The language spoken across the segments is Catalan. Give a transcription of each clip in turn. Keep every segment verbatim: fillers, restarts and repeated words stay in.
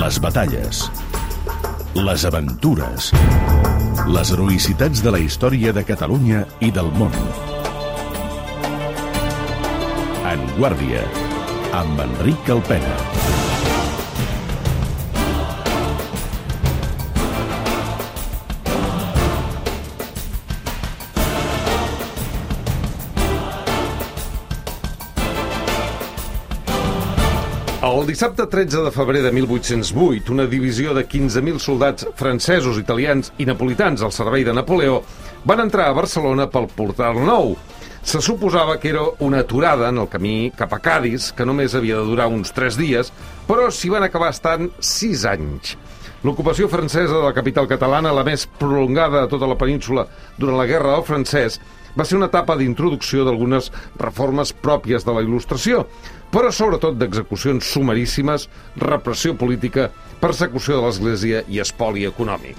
Les batalles, les aventures, les heroïcitats de la història de Catalunya i del món. En Guàrdia, amb Enric Alpena. El dissabte tretze de febrer de mil vuit-cents vuit, una divisió de quinze mil soldats francesos, italians i napolitans al servei de Napoleó van entrar a Barcelona pel Portal Nou. Se suposava que era una aturada en el camí cap a Cadis, que només havia de durar uns tres dies, però s'hi van acabar estant sis anys. L'ocupació francesa de la capital catalana, la més prolongada de tota la península durant la Guerra del Francès, va ser una etapa d'introducció d'algunes reformes pròpies de la Il·lustració, però sobretot d'execucions sumaríssimes, repressió política, persecució de l'Església i espoli econòmic.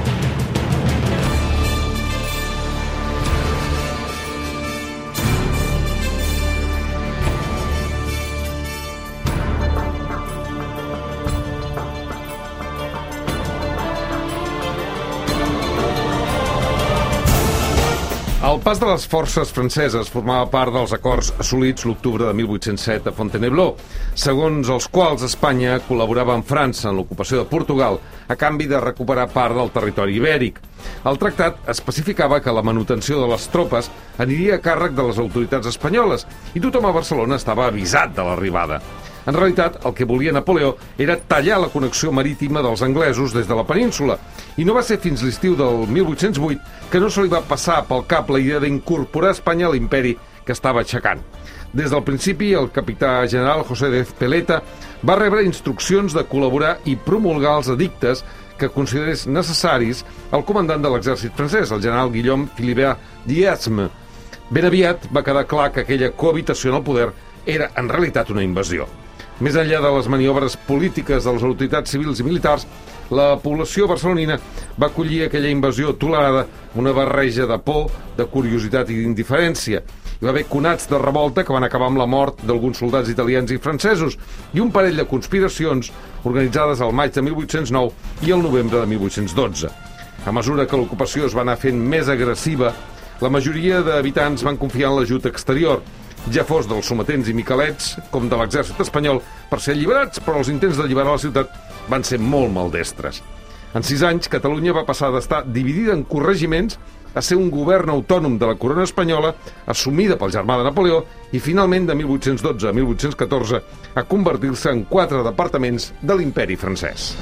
El pas de les forces franceses formava part dels acords assolits l'octubre de mil vuit-cents set a Fontainebleau, segons els quals Espanya col·laborava amb França en l'ocupació de Portugal a canvi de recuperar part del territori ibèric. El tractat especificava que la manutenció de les tropes aniria a càrrec de les autoritats espanyoles i tothom a Barcelona estava avisat de l'arribada. En realitat, el que volia Napoleó era tallar la connexió marítima dels anglesos des de la península, i no va ser fins l'estiu del mil vuit-cents vuit que no se li va passar pel cap la idea d'incorporar Espanya a l'imperi que estava aixecant. Des del principi, el capità general José de Ezpeleta va rebre instruccions de col·laborar i promulgar els edictes que considerés necessaris el comandant de l'exèrcit francès, el general Guillaume Philibert d'Yasme. Ben aviat va quedar clar que aquella cohabitació en el poder era en realitat una invasió. Més enllà de les maniobres polítiques de les autoritats civils i militars, la població barcelonina va acollir aquella invasió tolerada amb una barreja de por, de curiositat i d'indiferència. Hi va haver conats de revolta que van acabar amb la mort d'alguns soldats italians i francesos i un parell de conspiracions organitzades al maig de mil vuit-cents nou i el novembre de mil vuit-cents dotze. A mesura que l'ocupació es va anar fent més agressiva, la majoria d'habitants van confiar en l'ajut exterior, ja fos dels sometents i miquelets com de l'exèrcit espanyol, per ser alliberats, però els intents d'alliberar la ciutat van ser molt maldestres. En sis anys, Catalunya va passar d'estar dividida en corregiments a ser un govern autònom de la corona espanyola, assumida pel germà de Napoleó, i finalment, de mil vuit-cents dotze a mil vuit-cents catorze, a convertir-se en quatre departaments de l'imperi francès.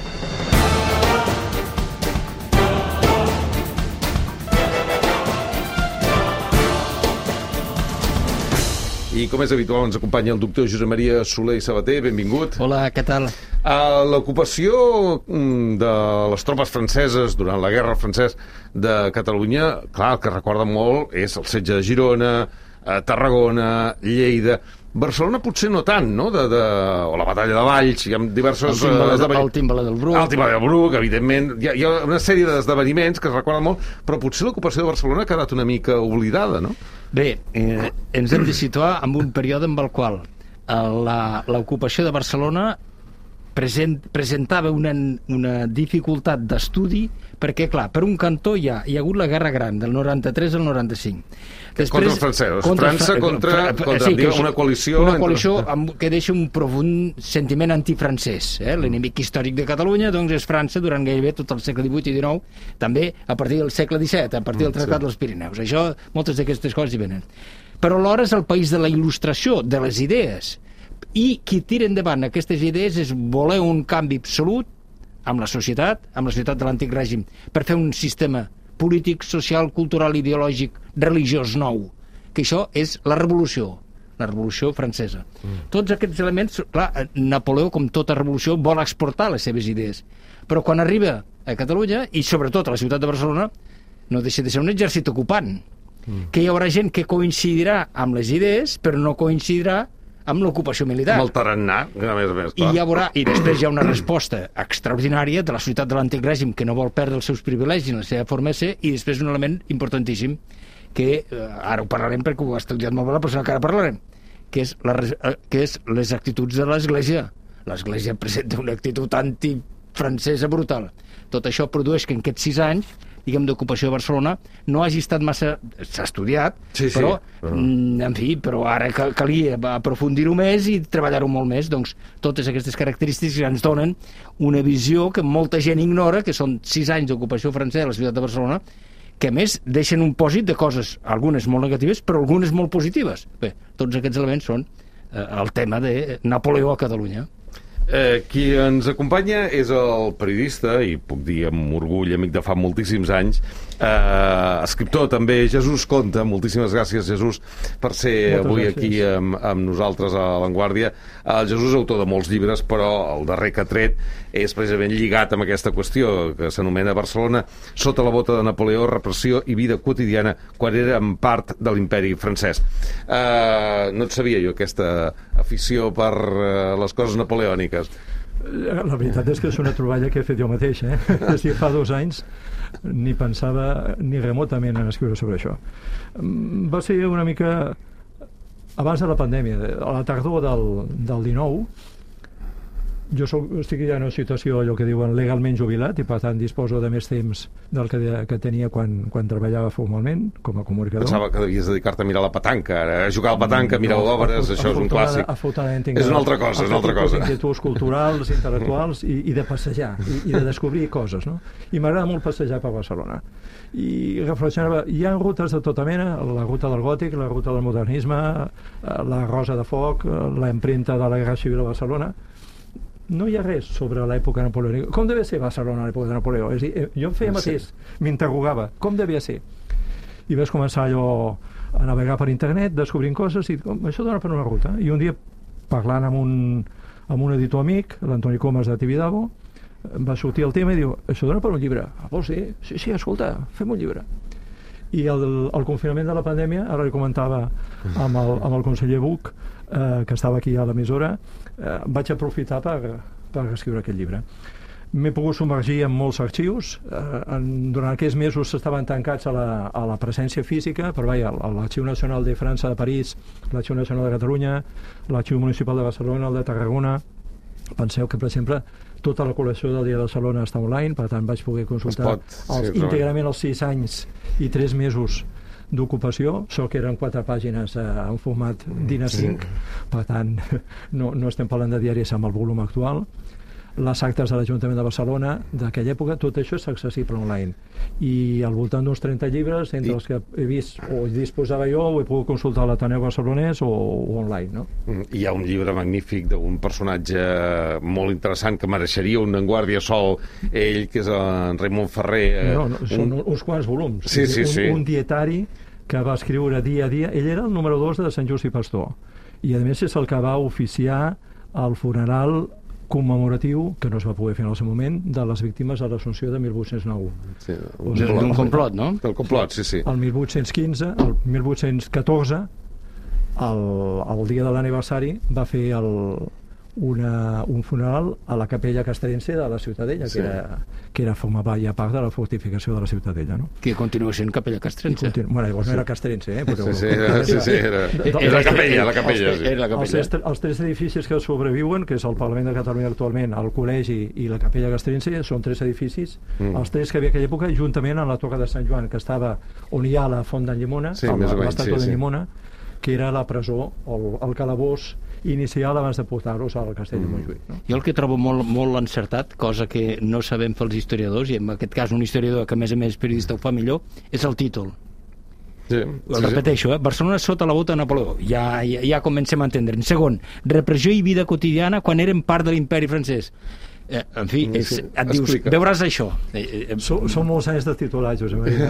I com és habitual ens acompanya el doctor Josep Maria Soler i Sabater, benvingut. Hola, què tal? Uh, L'ocupació de les tropes franceses durant la Guerra francès de Catalunya, clar, el que recorda molt és el setge de Girona, uh, Tarragona, Lleida. Barcelona potser no tant, no? De, de... o la batalla de Valls, hi ha diversos... El Timbaler, el Timbaler del Bruc. El Timbaler del Bruc, evidentment. Hi ha, hi ha una sèrie d'esdeveniments que es recorden molt, però potser l'ocupació de Barcelona ha quedat una mica oblidada, no? Bé, eh, ens hem de situar en un període amb el qual l'ocupació de Barcelona present, presentava una, una dificultat d'estudi perquè, clar, per un cantó hi ha, hi ha hagut la Guerra Gran, del noranta-tres al noranta-cinc. Després, contra els francesos. Contra, França contra, contra sí, digue, una coalició... Una coalició entre... amb, que deixa un profund sentiment antifrancès. Eh? L'enemic històric de Catalunya doncs, és França durant gairebé tot el segle divuit i dinou, també a partir del segle disset, a partir del Tractat sí. dels Pirineus. Això, moltes d'aquestes coses hi venen. Però alhora és el país de la il·lustració, de les idees. I qui tira endavant aquestes idees és voler un canvi absolut amb la societat, amb la societat de l'antic règim, per fer un sistema polític, social, cultural, ideològic, religiós nou, que això és la revolució, la revolució francesa. Mm. Tots aquests elements, clar, Napoleó, com tota revolució, vol exportar les seves idees, però quan arriba a Catalunya, i sobretot a la ciutat de Barcelona, no deixa de ser un exèrcit ocupant, mm. que hi haurà gent que coincidirà amb les idees, però no coincidirà amb l'ocupació militar. Amb el tarannà, a més a més. I, ja veurà, I després hi ha una resposta extraordinària de la societat de l'antic règim que no vol perdre els seus privilegis en la seva forma de ser, i després un element importantíssim que, eh, ara ho parlarem perquè ho ha estudiat molt bé la persona que ara parlarem, que és, la, que és les actituds de l'Església. l'Església presenta una actitud antifrancesa brutal. Tot això produeix que en aquests sis anys, diguem, d'ocupació de Barcelona, no hagi estat massa... S'ha estudiat, sí, sí. però, mm, en fi, però ara calia aprofundir-ho més i treballar-ho molt més. Doncs totes aquestes característiques ens donen una visió que molta gent ignora, que són sis anys d'ocupació francesa a la ciutat de Barcelona, que a més deixen un pòsit de coses, algunes molt negatives, però algunes molt positives. Bé, tots aquests elements són eh, el tema de Napoleó a Catalunya. Eh, qui ens acompanya és el periodista, i puc dir amb orgull, amic de fa moltíssims anys, eh, escriptor també, Jesús Conte. Moltíssimes gràcies, Jesús, per ser Moltes avui gràcies. Aquí amb, amb nosaltres a La Vanguardia. El Jesús és autor de molts llibres, però el darrer que ha tret és precisament lligat amb aquesta qüestió que s'anomena Barcelona sota la bota de Napoleó, repressió i vida quotidiana quan era en part de l'imperi francès. Eh, no et sabia jo aquesta afició per eh, les coses napoleòniques. La veritat és que és una troballa que he fet jo mateix, eh? És dir, fa dos anys ni pensava ni remotament en escriure sobre això. Va ser una mica abans de la pandèmia, a la tardor del, del dinou. Jo soc, estic ja en una situació, allò que diuen, legalment jubilat, i per tant disposo de més temps del que, de, que tenia quan, quan treballava formalment com a comunicador. Pensava que devies dedicar-te a mirar la petanca, a jugar al petanca, a mirar no, obres, això és un clàssic. Afortunadament tinc... És una altra cosa, és una altra cosa. Inquietuds culturals, intel·lectuals i, i de passejar, i, i de descobrir coses, no? I m'agrada molt passejar per Barcelona. I reflexionava, hi ha rutes de tota mena, la ruta del gòtic, la ruta del modernisme, la Rosa de Foc, l'empremta de la Guerra Civil a Barcelona. No hi ha res sobre l'època napoleònica. Com devia ser Barcelona a l'època de Napoleó? És a dir, jo em feia mateix, m'interrogava, com devia ser? I vaig començar allò a navegar per internet, descobrint coses, i com, això dona per una ruta. I un dia, parlant amb un, amb un editor amic, l'Antoni Comas de Tibidabo, va sortir el tema i diu, això dona per un llibre. Ah, vols dir? Sí, sí, escolta, fem un llibre. I el, el confinament de la pandèmia, ara li comentava amb el, amb el conseller Buch, eh, que estava aquí a l'emissora, eh, vaig aprofitar per, per escriure aquest llibre. M'he pogut submergir en molts arxius. Eh, en, durant aquests mesos estaven tancats a la, a la presència física, però vaja, l'Arxiu Nacional de França de París, l'Arxiu Nacional de Catalunya, l'Arxiu Municipal de Barcelona, el de Tarragona. Penseu que, per exemple, tota la col·lecció del Dia de Barcelona està online, per tant vaig poder consultar pot, sí, els, íntegrament els sis anys i tres mesos d'ocupació, sort que eren quatre pàgines eh, en format DIN A cinc, per tant no, no estem parlant de diaris amb el volum actual. Les actes de l'Ajuntament de Barcelona d'aquella època, tot això és accessible online, i al voltant d'uns trenta llibres, entre I... els que he vist o disposava jo, o he pogut consultar a l'Ateneu Barcelonès o, o online, no? Hi ha un llibre magnífic d'un personatge molt interessant que mereixeria un Vanguardia sol, ell, que és en Raimon Ferrer. No, no, són un... uns quants volums. Sí, sí, un, sí. Un dietari que va escriure dia a dia. Ell era el número dos de Sant Just i Pastor, i a més és el que va oficiar el funeral commemoratiu, que no es va poder fer en el seu moment, de les víctimes de l'Assumpció de mil vuit-cents nou. Sí, o sigui, un complot, no? El complot, sí, sí. El mil vuit-cents quinze, el mil vuit-cents catorze, el, el dia de l'aniversari, va fer el, una, un funeral a la capella castrense de la Ciutadella, sí. que, era, que era formava ja part de la fortificació de la Ciutadella, no? Que continua sent capella castrense. Continu... Bueno, llavors sí. no era castrense, eh? Però... Sí, sí, era, sí, sí, era, era la capella, la capella, sí. Era la capella. Els, els tres edificis que sobreviuen, que és el Parlament de Catalunya actualment, el Col·legi i la capella castrense, són tres edificis, mm. els tres que havia aquella època, juntament amb la Torre de Sant Joan, que estava on hi ha la Font d'en Llimona, sí, l'estàtua sí, de Llimona, que era la presó, el, el calabós inicial abans de portar-los al castell de Montjuïc. No? Jo el que trobo molt, molt encertat, cosa que no sabem fer els historiadors, i en aquest cas un historiador que a més a més periodista ho fa millor, és el títol. Sí, el repeteixo, eh? Barcelona sota la bota de Napoleó. Ja, ja, ja comencem a entendre. En segon, repressió i vida quotidiana quan eren part de l'imperi francès. Eh, en fi, és, sí, et dius, explica. Veuràs això. Eh, eh, són, són molts anys de titular, Josep Maria.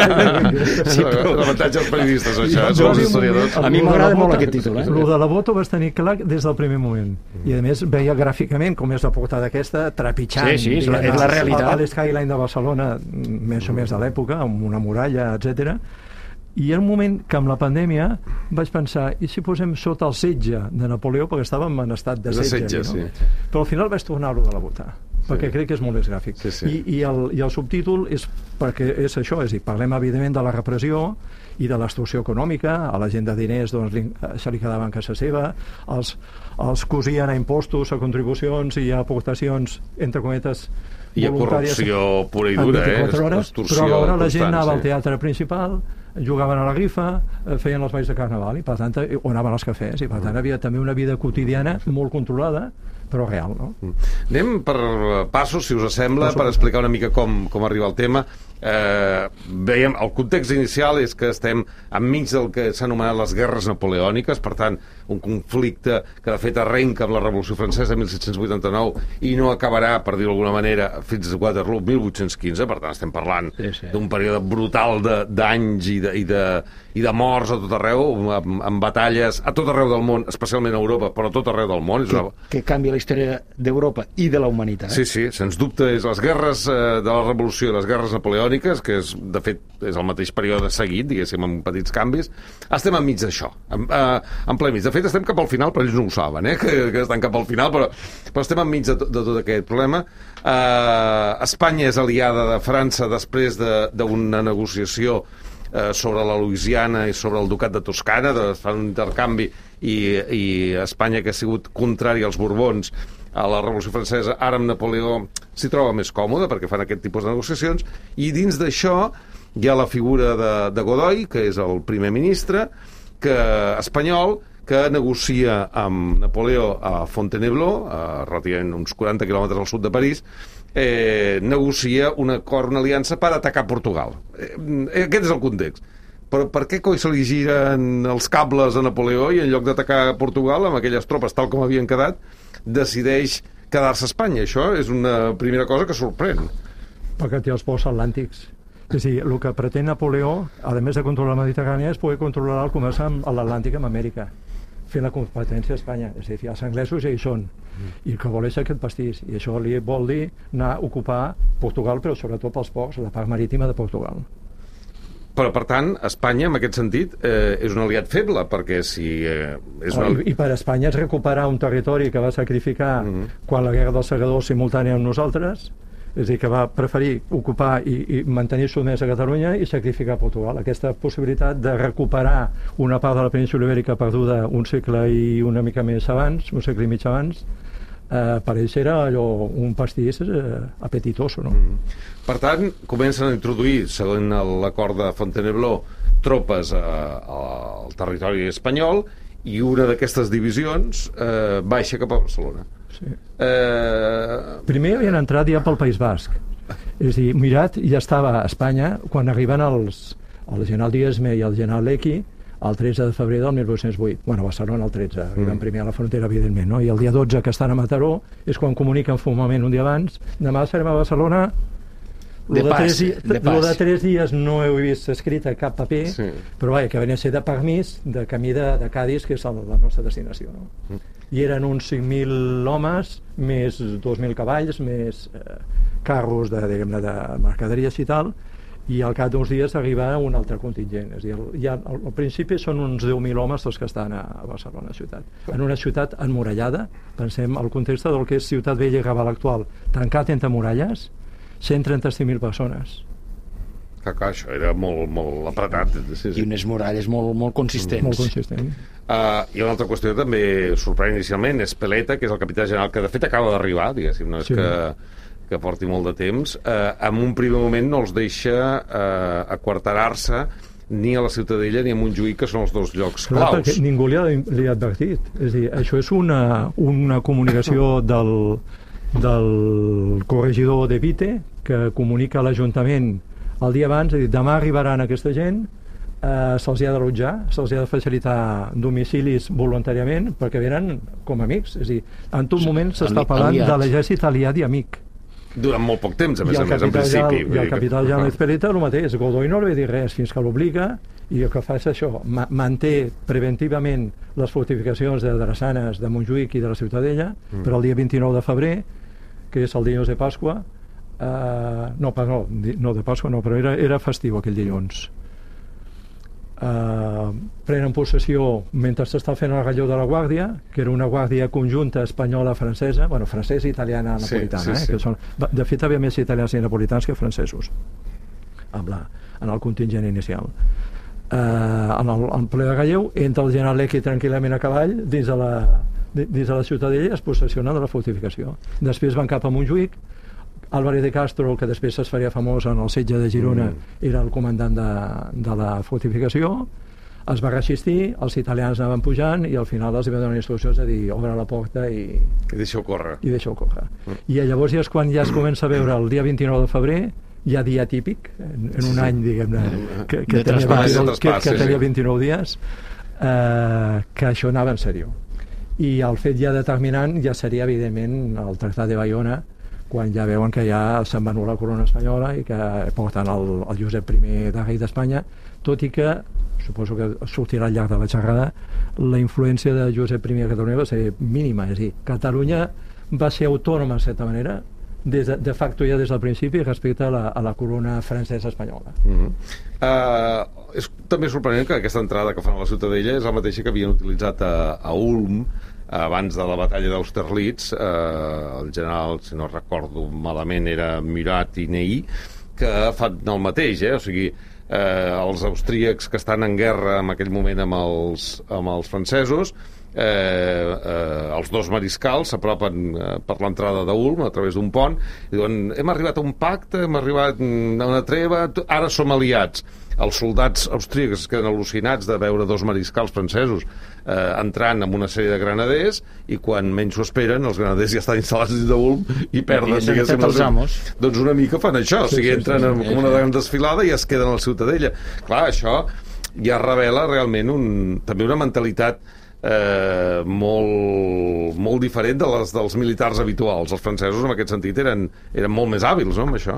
Sí, però... L'avantatge dels periodistes, això, són els historiadors. A mi m'agrada molt aquest títol. Eh? Lo de la bota ho vas tenir clar des del primer moment. I a més veia gràficament com és la portada aquesta, trepitjant. Sí, sí, és la, és la realitat. A l'Skyline de Barcelona, més o més de l'època, amb una muralla, etcètera. I hi ha un moment que amb la pandèmia vaig pensar, i si posem sota el setge de Napoleó, perquè estàvem en estat de setge, de setge, no? Sí. Però al final vaig tornar-lo de la bota. perquè crec que és molt més gràfic. Sí, sí. I, i, el, I el subtítol és perquè és això, és a dir, parlem evidentment de la repressió i de l'extorsió econòmica. A la gent de diners doncs, li, se li quedava en casa seva, els, els cosien a impostos, a contribucions i a aportacions, entre cometes, i a corrupció pura i dura, eh? Hores, però alhora la gent anava sí. al teatre principal, jugaven a la rifa, feien els balls de carnaval i per tant, o anaven als cafès i per tant havia també una vida quotidiana molt controlada però real, no? Anem per passos, si us sembla, per explicar una mica com, com arriba el tema. Eh, veiem, el context inicial és que estem enmig del que s'ha anomenat les guerres napoleòniques, per tant, un conflicte que de fet arrenca amb la Revolució Francesa de mil set-cents vuitanta-nou i no acabarà, per dir-ho d'alguna manera, fins a Waterloo mil vuit-cents quinze, per tant estem parlant sí, sí. d'un període brutal d'anys i, de, i, de, i de morts a tot arreu, amb, amb batalles a tot arreu del món, especialment a Europa, però a tot arreu del món. És que, una... que canvia la història d'Europa i de la humanitat. Sí, sí, sens dubte és les guerres eh, de la Revolució i les guerres napoleòniques, que és, de fet és el mateix període seguit, diguéssim, amb petits canvis. Estem enmig d'això, en, eh, en ple mig. De fet, estem cap al final, però ells no ho saben, eh, que, que estan cap al final, però, però estem enmig de, de tot aquest problema. Eh, Espanya és aliada de França després d'una de, negociació eh, sobre la Louisiana i sobre el Ducat de Toscana, de fan un intercanvi, i, i Espanya, que ha sigut contrari als Borbons a la Revolució Francesa, ara amb Napoleó s'hi troba més còmode perquè fan aquest tipus de negociacions, i dins d'això hi ha la figura de, de Godoy, que és el primer ministre que, espanyol, que negocia amb Napoleó a Fontainebleau, a relativament uns quaranta quilòmetres al sud de París, eh, negocia un acord, una aliança per atacar Portugal. Eh, aquest és el context. Però per què coi se li giren els cables a Napoleó i en lloc d'atacar Portugal amb aquelles tropes tal com havien quedat, decideix quedar-se a Espanya? Això és una primera cosa que sorprèn. Perquè té els ports atlàntics. És a dir, el que pretén Napoleó, a més de controlar la Mediterrània, és poder controlar el comerç amb l'Atlàntic amb Amèrica, fent la competència a Espanya. És a dir, els anglesos ja hi són, i el que vol és aquest pastís, i això li vol dir anar a ocupar Portugal, però sobretot pels ports, la part marítima de Portugal. Però, per tant, Espanya, en aquest sentit, eh, és un aliat feble, perquè si... Eh, és una... I, I per Espanya és recuperar un territori que va sacrificar mm-hmm. quan la Guerra dels Segadors simultània amb nosaltres, és a dir, que va preferir ocupar i, i mantenir sotmès a Catalunya i sacrificar Portugal. Aquesta possibilitat de recuperar una part de la península ibèrica perduda un segle i una mica més abans, un segle i mig abans, eh, per ells era allò, un pastís eh, apetitoso, no? Mm. Per tant, comencen a introduir, segons l'acord de Fontainebleau, tropes a, a, al territori espanyol, i una d'aquestes divisions eh, baixa cap a Barcelona. Sí. Eh... Primer havien entrat ja pel País Basc. És a dir, Mirat ja estava a Espanya quan arriben els, el general Diezme i el general Lecky el tretze de febrer del mil vuit-cents vuit. Bueno, a Barcelona el tretze, arriben mm. primer a la frontera, evidentment, no? I el dia dotze, que estan a Mataró, és quan comuniquen formalment un dia abans, demà serem a Barcelona. De, de, pas, tres, de pas. Lo de tres dies no he vist escrit a cap paper, sí. però vaja, que venia a ser de permís de camí de, de Cádiz, que és el, la nostra destinació, no? Mm. I eren uns cinc mil homes, més dos mil cavalls, més eh, carros de, diguem-ne, de mercaderies i tal, i al cap d'uns dies arriba un altre contingent. És a dir, el, ja, al, al principi són uns deu mil homes tots que estan a, a Barcelona ciutat. En una ciutat emmurallada, pensem al context del que és Ciutat Vella i Raval actual, tancat entre muralles, cent trenta-cinc mil persones. Que, que això era molt, molt apretat. Sí, sí. I unes muralles molt, molt consistents. Molt consistent. Uh, I una altra qüestió que també sorprèn inicialment és Peleta, que és el capità general, que de fet acaba d'arribar, diguéssim, no és sí. que, que porti molt de temps. Uh, en un primer moment no els deixa uh, aquarterar-se ni a la Ciutadella ni a Montjuïc, que són els dos llocs Clar, claus. Perquè ningú li ha, li ha advertit. És a dir, això és una, una comunicació del, del corregidor de Vite, que comunica a l'Ajuntament el dia abans, és a dir, demà arribaran aquesta gent, eh, se'ls ha d'allotjar, se'ls ha de facilitar domicilis voluntàriament, perquè venen com amics. És a dir, en tot moment s'està parlant de l'exèrcit aliat i amic. Durant molt poc temps, a més a més, en principi. I el capità Jaume Peleta, el mateix. Godoy no li va dir res fins que l'obliga, i el que fa és això, ma manté preventivament les fortificacions de Drassanes, de Montjuïc i de la Ciutadella, mm. per al dia vint-i-nou de febrer, que és el dilluns de Pasqua. Uh, no, no, no de Pasqua no, però era, era festiu aquell dilluns. eh, prenen possessió mentre s'està fent el relleu de la Guàrdia, que era una guàrdia conjunta espanyola-francesa, bueno, francesa, italiana, napolitana, sí, sí, sí. Eh, que són, de fet, havia més italians i napolitans que francesos amb la, en el contingent inicial. Eh, en, el, en ple de relleu entra el general Lecky tranquil·lament a cavall dins de la, dins de la ciutadella i es possessiona de la fortificació. Després van cap a Montjuïc. Álvarez de Castro, que després es faria famós en el setge de Girona, mm. era el comandant de, de la fortificació, es va resistir, els italians anaven pujant i al final els va donar instruccions de dir obre la porta i... I deixeu córrer. I deixeu córrer. Mm. I llavors ja és quan ja es comença a veure el dia vint-i-nou de febrer, ja dia típic, en, en un sí. any, diguem-ne, que, que, tenia, vint-i-nou, que, que tenia vint-i-nou dies, eh, que això anava en sèrio. I el fet ja determinant ja seria, evidentment, el Tractat de Bayona, quan ja veuen que ja se'n va anul·lar la corona espanyola i que porten el, el Josep I de rei d'Espanya, tot i que, suposo que sortirà al llarg de la xerrada, la influència de Josep I a Catalunya va ser mínima, és a dir, Catalunya va ser autònoma, en certa manera, des de, de facto ja des del principi respecte a la, a la corona francesa espanyola. Mm-hmm. uh, és també sorprenent que aquesta entrada que fan a la Ciutadella és la mateixa que havien utilitzat a, a Ulm abans de la batalla d'Austerlitz. Uh, el general, si no recordo malament, era Murat i Ney, que fan el mateix, eh? O sigui, eh, els austríacs que estan en guerra en aquell moment amb els, amb els francesos, eh, eh, els dos mariscals s'apropen eh, per l'entrada d'Ulm a través d'un pont i diuen, hem arribat a un pacte, hem arribat a una treva, ara som aliats. Els soldats austríacs es queden al·lucinats de veure dos mariscals francesos eh, entrant amb una sèrie de granaders i quan menys ho esperen els granaders ja estan instal·lats dins d'Ulm i perden, I diguéssim, els amos. Doncs una mica fan això, sí, o sigui, entren sí, sí, sí, com una gran desfilada i es queden a la Ciutadella. Clar, això ja revela realment un, també una mentalitat eh, molt, molt diferent de les dels militars habituals. Els francesos en aquest sentit eren, eren molt més hàbils, no?, amb això,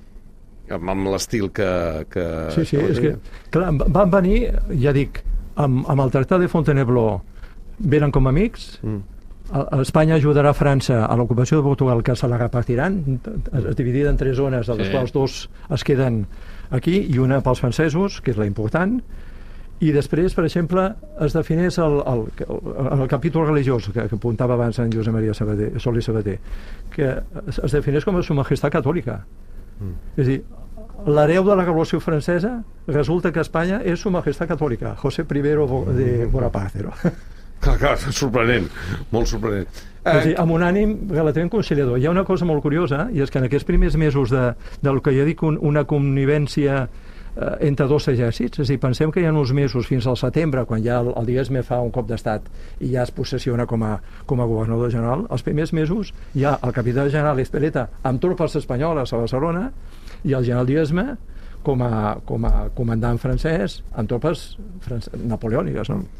amb l'estil que, que... Sí, sí, que és que, clar, van venir, ja dic, amb, amb el Tractat de Fontainebleau venen com amics, mm. Espanya ajudarà a França a l'ocupació de Portugal, que se la repartiran, es dividida en tres zones, de les sí. quals dos es queden aquí, i una pels francesos, que és la important, i després, per exemple, es defineix el, el, el, el capítol religiós que, que apuntava abans en Josep Maria Sabater, Sol i Sabater, que es, es defineix com a Su Majestat Catòlica. Mm. És a dir, l'hereu de la Revolució Francesa resulta que Espanya és Su Majestat Catòlica, José I de Bonaparte. No? Clar, clar, sorprenent, molt sorprenent. Eh... És a dir, amb un ànim relativament conciliador. Hi ha una cosa molt curiosa, i és que en aquests primers mesos de, del que jo dic un, una connivència eh, entre dos exèrcits, és a dir, pensem que hi ha uns mesos fins al setembre, quan ja el, el Diezme fa un cop d'estat i ja es possessiona com a, com a governador general, els primers mesos hi ha el capità general Espeleta amb tropes espanyoles a Barcelona i el general Diezme com a, com a comandant francès amb tropes napoleòniques, no?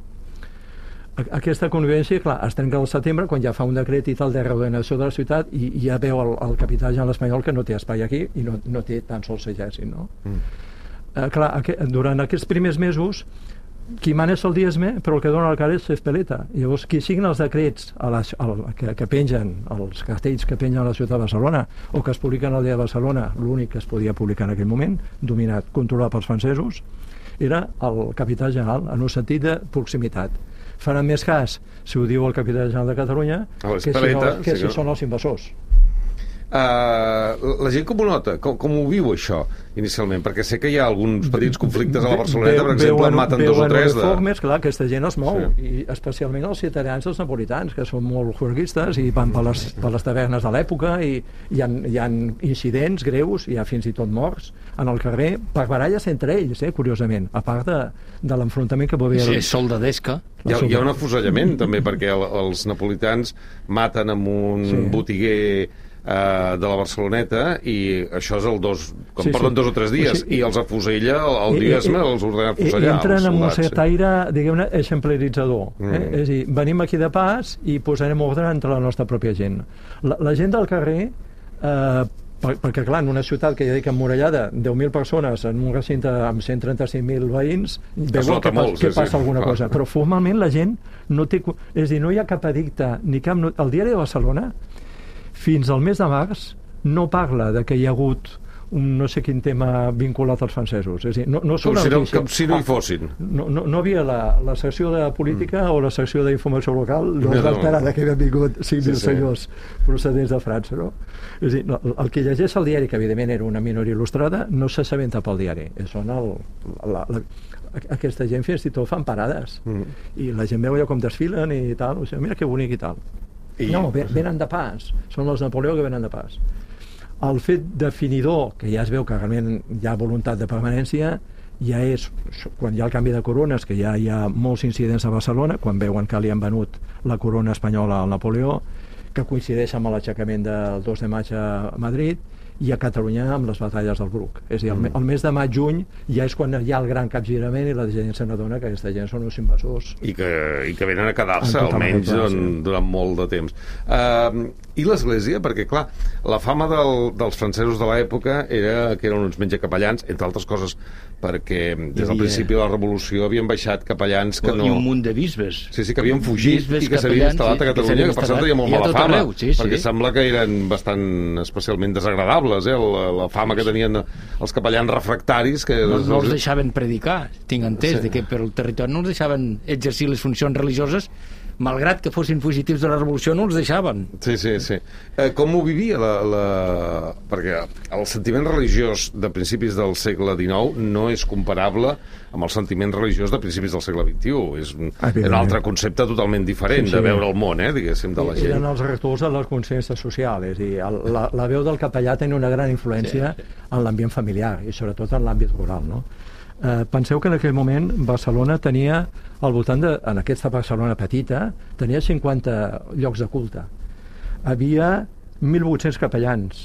Aquesta convivència, clar, es trenca al setembre quan ja fa un decret i tal de reordenació de la ciutat i, i ja veu el, el capità general espanyol que no té espai aquí i no, no té tan sols exèrcit, no? Mm. Eh, clar, aqu durant aquests primers mesos qui mana és el Diezme, però el que dona la cara és Espeleta. Llavors, qui signa els decrets a les, al, que, que pengen, els cartells que pengen a la ciutat de Barcelona o que es publiquen al dia de Barcelona, l'únic que es podia publicar en aquell moment, dominat, controlat pels francesos, era el capità general, en un sentit de proximitat. Faran més cas si ho diu el capità general de Catalunya que si, no, que si són els invasors. Uh, la gent com ho nota? Com, com ho viu això inicialment? Perquè sé que hi ha alguns petits conflictes a la Barceloneta, per exemple, en maten dos o tres de... Uniformes, clar, aquesta gent es mou, sí. I especialment els ciutadans dels napolitans, que són molt juerguistes i van per les, per les tavernes de l'època i hi ha, hi ha incidents greus, hi ha fins i tot morts en el carrer, per baralles entre ells, eh, curiosament, a part de, de l'enfrontament que pot haver... Sí, soldadesca. Hi ha, hi ha un afusellament, també, perquè el, els napolitans maten amb un sí. botiguer Uh, de la Barceloneta i això és el dos, com sí, porten sí. dos o tres dies, sí, sí. i els afusella el, el Diezme, els ordena afusellar. Entren amb un cert aire, diguem-ne, exemplaritzador. Mm. Eh? És a dir, venim aquí de pas i posarem ordre entre la nostra pròpia gent. La, la gent del carrer, eh, per, perquè clar, en una ciutat que ja dic emmurallada, deu mil persones en un recinte amb cent trenta-cinc mil veïns, veuen que, molt, que sí, passa sí. alguna ah. cosa. Però formalment la gent no té... És a dir, no hi ha cap edicte, ni cap... El diari de Barcelona fins al mes de març no parla de que hi ha hagut un no sé quin tema vinculat als francesos. És a dir, no, no Com són si no, notícies. com si no hi fossin. No, no, no havia la, la secció de política mm. o la secció d'informació local, no, No, es va no. esperar que havien vingut cinc mil Sí, sí. senyors procedents de França, no? És a dir, no, el que llegeix el diari, que evidentment era una minoria il·lustrada, no s'assabenta pel diari. Són el, la, la, aquesta gent fins i tot fan parades. Mm. I la gent veu allò com desfilen i tal, o sigui, mira que bonic i tal. I... No, venen de pas. Són els Napoleó que venen de pas. El fet definidor, que ja es veu que realment hi ha voluntat de permanència, ja és quan hi ha el canvi de corones, que ja hi ha molts incidents a Barcelona, quan veuen que li han venut la corona espanyola al Napoleó, que coincideix amb l'aixecament del dos de maig a Madrid, i a Catalunya amb les batalles del Bruc. És a dir, el, mm. el mes de maig-juny ja és quan hi ha el gran capgirament i la gent se n'adona que aquesta gent són uns invasors. I que, i que venen a quedar-se, almenys, durant, durant molt de temps. Uh, I l'Església? Perquè, clar, la fama del, dels francesos de l'època era que eren uns menjacapellans, entre altres coses, perquè des del principi de la Revolució havien baixat capellans que no... I un munt de bisbes. Sí, sí, que havien fugit bisbes, i que s'havien instal·lat a Catalunya, que per cert tenia molt mala fama, arreu, sí, perquè sí. sembla que eren bastant especialment desagradables, eh? la, la fama que tenien els capellans refractaris. Que no, no els deixaven predicar, tinc entès, sí. de que per el territori no els deixaven exercir les funcions religioses, malgrat que fossin fugitius de la Revolució, no els deixaven. Sí, sí, sí. Eh, com ho vivia la, la... Perquè el sentiment religiós de principis del segle dinou no és comparable amb el sentiment religiós de principis del segle vint-i-u. És un, un altre concepte totalment diferent, sí, sí. de veure el món, eh, diguéssim, de la gent. Eren els rectors de la consciència social, és a dir, el, la, la veu del capellà tenia una gran influència sí, sí. en l'ambient familiar i sobretot en l'àmbit rural, no? Eh, penseu que en aquell moment Barcelona tenia al voltant de, en aquesta Barcelona petita, tenia cinquanta llocs de culte. Havia mil vuit-cents capellans.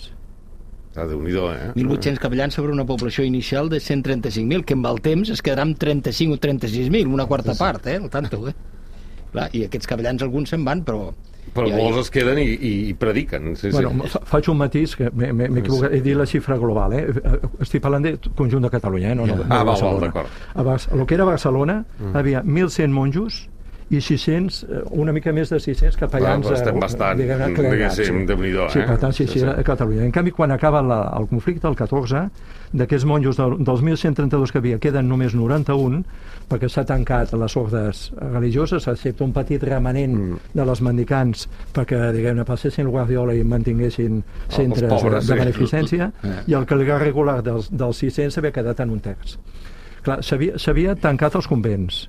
Ah, Déu-n'hi-do, eh? mil vuit-cents capellans sobre una població inicial de cent trenta-cinc mil, que amb el temps es quedarà amb trenta-cinc o trenta-sis mil, una quarta sí, sí. part, eh? El tanto, eh? Clar, i aquests capellans alguns se'n van, però... Però ja, molts es queden i, i, i prediquen. Sí, bueno, sí. Faig un matís, que m'he equivocat, he dit la xifra global, eh? Estic parlant de conjunt de Catalunya, eh? No, no, no ah, de val, val, d'acord. A Bar el que era Barcelona, mm. havia mil cent monjos i sis-cents, una mica més de sis-cents capellans... Bueno, estem bastant, diguéssim, Déu-n'hi-do, eh? Sí, per tant, sí, sí, a Catalunya. En canvi, quan acaba la, el conflicte, el catorze, d'aquests monjos, del, dels mil cent trenta-dos que havia, queden només noranta-un, perquè s'ha tancat les ordes religioses, excepte un petit remanent mm. de les mendicants perquè, diguem-ne, passessin el Guardiola i mantinguessin centres pobres, de, de beneficència, sí. i el clergat regular dels, dels sis-cents havia quedat en un terç. Clar, s'havia tancat els convents.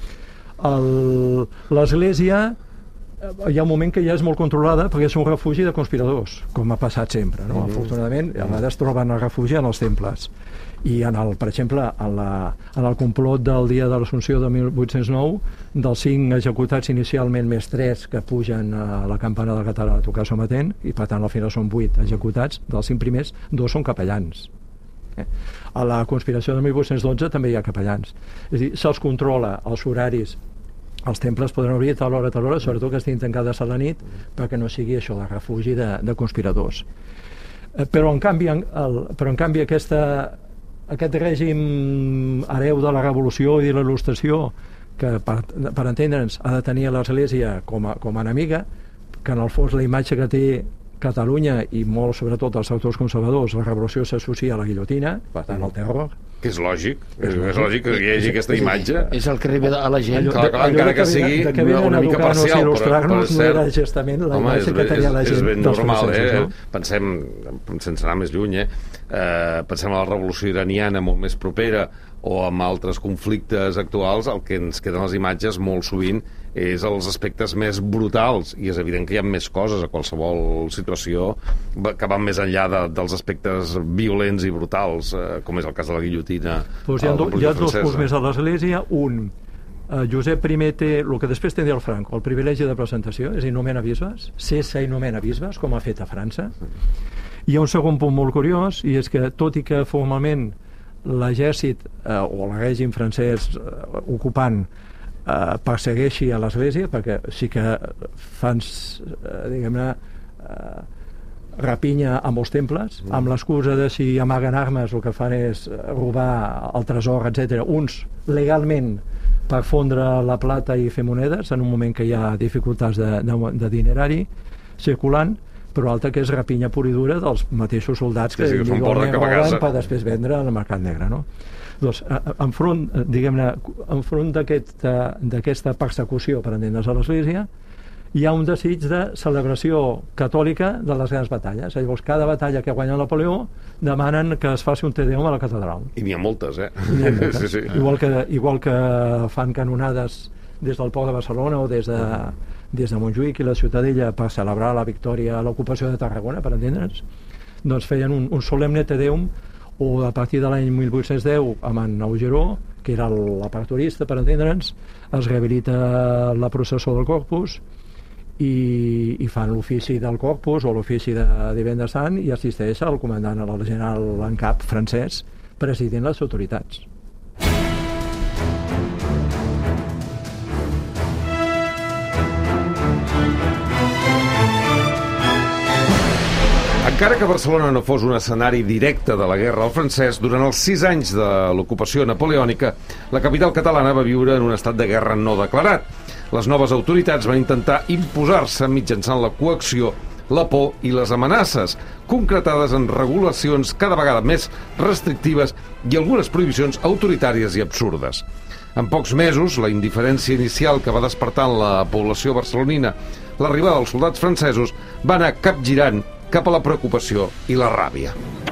L'Església hi ha un moment que ja és molt controlada perquè és un refugi de conspiradors, com ha passat sempre, no? Mm-hmm. Afortunadament, a vegades troben el refugi en els temples. I, en el, per exemple, en, la, en el complot del dia de l'Assumpció de mil vuit-cents nou, dels cinc executats inicialment més tres que pugen a la campana del Català a tocar sometent, i per tant al final són vuit executats, dels cinc primers, dos són capellans. A la conspiració de mil vuit-cents dotze també hi ha capellans. És a dir, se'ls controla els horaris, els temples poden obrir a tal hora, a tal hora, sobretot que estiguin tancades a la nit, perquè no sigui això de refugi de, de conspiradors. Eh, però, en canvi, el, però en canvi aquesta, aquest règim hereu de la Revolució i de la Il·lustració, que per, per entendre'ns ha de tenir l'Església com a, com a enemiga, que en el fons la imatge que té Catalunya i molt sobretot els autors conservadors, la revolució s'associa a la guillotina, per tant al terror. Que és lògic, és, és lògic que hi hagi aquesta imatge. És el que arriba a la gent. Allò, clar, clar, encara que, que sigui de que una mica parcial, però, però és cert. No era justament la Home, imatge que tenia la gent. És ben normal, eh? No? Pensem, sense anar més lluny, eh? eh? Pensem en la revolució iraniana molt més propera o amb altres conflictes actuals, el que ens queden les imatges molt sovint és els aspectes més brutals, i és evident que hi ha més coses a qualsevol situació que van més enllà de, dels aspectes violents i brutals, eh, com és el cas de la guillotina. Pues hi ha, do, hi ha dos punts més a l'Església. Un, eh, Josep I té el que després tenia el Franco, el privilegi de presentació, és a dir, nomena bisbes, cessa i nomena bisbes, com ha fet a França. Hi ha un segon punt molt curiós, i és que tot i que formalment l'exèrcit eh, o el règim francès eh, ocupant Uh, persegueixi a l'Església, perquè sí que fan, uh, diguem-ne, uh, rapinya a molts temples, mm. amb l'excusa de si amaguen armes el que fan és robar el tresor, etcètera. Uns legalment per fondre la plata i fer monedes en un moment que hi ha dificultats de, de, de dinerari circulant, però altra que és rapinya pura i dura dels mateixos soldats que, sí, sí, que fan lliguen porra i cap a casa roben per després vendre al mercat negre, no? Doncs, enfront, diguem-ne, enfront d'aquesta persecució, per entendre's, a l'Església, hi ha un desig de celebració catòlica de les grans batalles. Llavors, cada batalla que guanya Napoleó demanen que es faci un Te Deum a la catedral. I n'hi ha moltes, eh? N'hi ha moltes. Sí, sí. Igual que, igual que fan canonades des del Port de Barcelona o des de, des de Montjuïc i la Ciutadella per celebrar la victòria a l'ocupació de Tarragona, per entendre'ns, doncs feien un, un solemne Te Deum, o a partir de l'any mil vuit-cents deu amb en Augeró, que era l'aperturista, per entendre'ns, es rehabilita la processó del Corpus i, i fan l'ofici del Corpus o l'ofici de Divendres Sant i assisteix el comandant, el general en cap francès, presidint les autoritats. Encara que Barcelona no fos un escenari directe de la guerra al francès, durant els sis anys de l'ocupació napoleònica, la capital catalana va viure en un estat de guerra no declarat. Les noves autoritats van intentar imposar-se mitjançant la coacció, la por i les amenaces, concretades en regulacions cada vegada més restrictives i algunes prohibicions autoritàries i absurdes. En pocs mesos, la indiferència inicial que va despertar en la població barcelonina l'arribada dels soldats francesos va anar capgirant cap a la preocupació i la ràbia.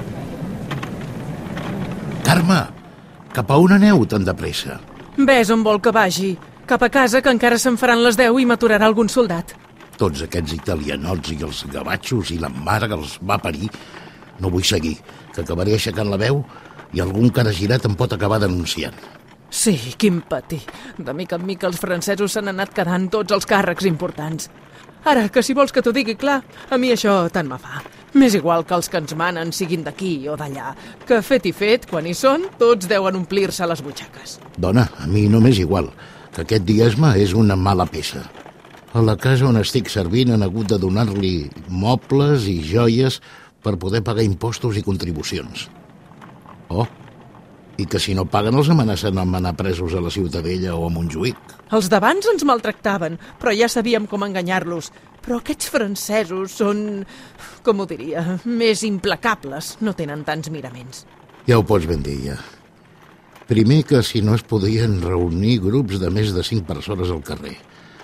Carme, cap a on aneu tan de pressa? Ves on vol que vagi. Cap a casa, que encara se'n faran les deu i m'aturarà algun soldat. Tots aquests italianots i els gavatxos i la mare que els va parir. No vull seguir, que acabaré aixecant la veu i algun cara girat em pot acabar denunciant. Sí, quin patir. De mica en mica els francesos s'han anat quedant tots els càrrecs importants. Ara, que si vols que t'ho digui clar, a mi això tant me fa. M'és igual que els que ens manen siguin d'aquí o d'allà, que fet i fet, quan hi són, tots deuen omplir-se les butxaques. Dona, a mi no m'és igual, que aquest diezme és una mala peça. A la casa on estic servint han hagut de donar-li mobles i joies per poder pagar impostos i contribucions. Oh, i que si no paguen els amenacen amb anar presos a la Ciutadella o a Montjuïc. Els d'abans ens maltractaven, però ja sabíem com enganyar-los. Però aquests francesos són, com ho diria, més implacables, no tenen tants miraments. Ja ho pots ben dir, ja. Primer que si no es podien reunir grups de més de cinc persones al carrer.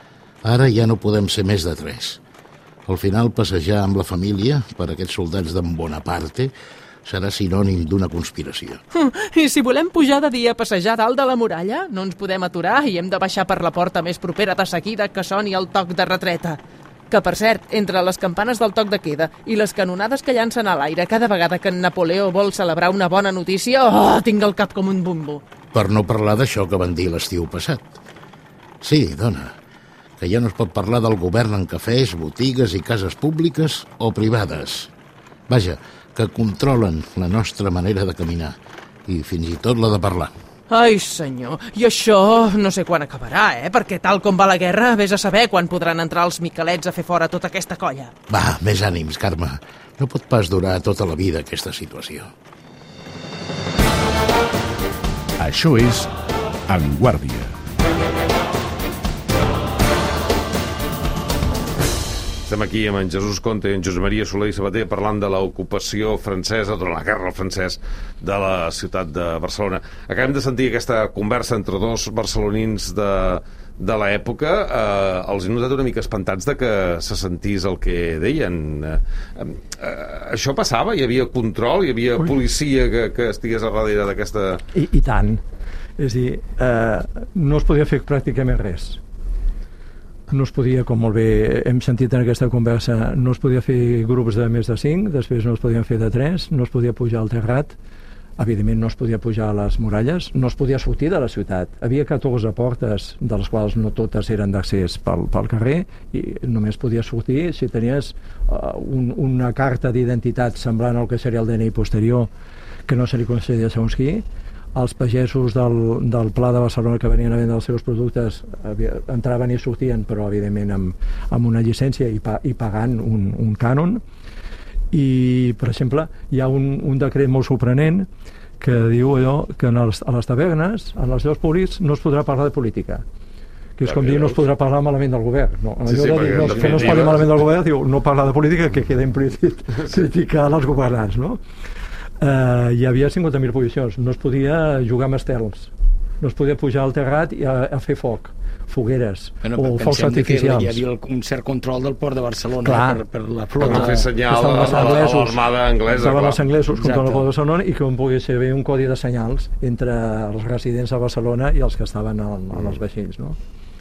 Ara ja no podem ser més de tres. Al final, passejar amb la família, per aquests soldats d'en Bonaparte, serà sinònim d'una conspiració. I si volem pujar de dia a passejar dalt de la muralla, no ens podem aturar i hem de baixar per la porta més propera de seguida que soni el toc de retreta. Que, per cert, entre les campanes del toc de queda i les canonades que llancen a l'aire cada vegada que en Napoleó vol celebrar una bona notícia, oh, tinc el cap com un bombo. Per no parlar d'això que van dir l'estiu passat. Sí, dona, que ja no es pot parlar del govern en cafès, botigues i cases públiques o privades. Vaja, que controlen la nostra manera de caminar i fins i tot la de parlar. Ai, senyor, i això no sé quan acabarà, eh? Perquè tal com va la guerra, vés a saber quan podran entrar els miquelets a fer fora tota aquesta colla. Va, més ànims, Carme. No pot pas durar tota la vida aquesta situació. Això és En Guàrdia. Estem aquí amb en Jesús Conte i en Josep Maria Soler i Sabater parlant de l'ocupació francesa durant la guerra al francès de la ciutat de Barcelona. Acabem de sentir aquesta conversa entre dos barcelonins de, de l'època. Eh, els he notat una mica espantats de que se sentís el que deien. Eh, eh, això passava? Hi havia control? Hi havia policia que, que estigués a darrere d'aquesta... I, I tant. És a dir, eh, no es podia fer pràcticament res. No es podia, com molt bé hem sentit en aquesta conversa, no es podia fer grups de més de cinc, després no es podien fer de tres, no es podia pujar al terrat, evidentment no es podia pujar a les muralles, no es podia sortir de la ciutat. Havia catorze portes, de les quals no totes eren d'accés pel, pel carrer, i només podies sortir si tenies uh, un, una carta d'identitat semblant al que seria el D N I posterior, que no se li concedia segons qui. Els pagesos del, del Pla de Barcelona que venien a vendre els seus productes havia, entraven i sortien, però evidentment amb, amb una llicència i, pa, i pagant un, un cànon. I, per exemple, hi ha un, un decret molt sorprenent que diu allò que en els, a les tavernes, en els llocs públics, no es podrà parlar de política. que és com dir no es podrà parlar malament del govern. No, sí, sí, de dir, no, que no es parli malament del govern, diu, no parlar de política, que queda implícit criticar els governants, no? Uh, hi havia cinquanta mil posicions, no es podia jugar amb estels, no es podia pujar al terrat i a, a fer foc, fogueres bueno, o focs artificials. Hi havia un cert control del port de Barcelona clar, per, per la Per flota. no fer senyal a l'armada anglesa. Estaven els anglesos contra el Exacte. port de Barcelona i que on pogués ser un codi de senyals entre els residents a Barcelona i els que estaven en, en els vaixells, no?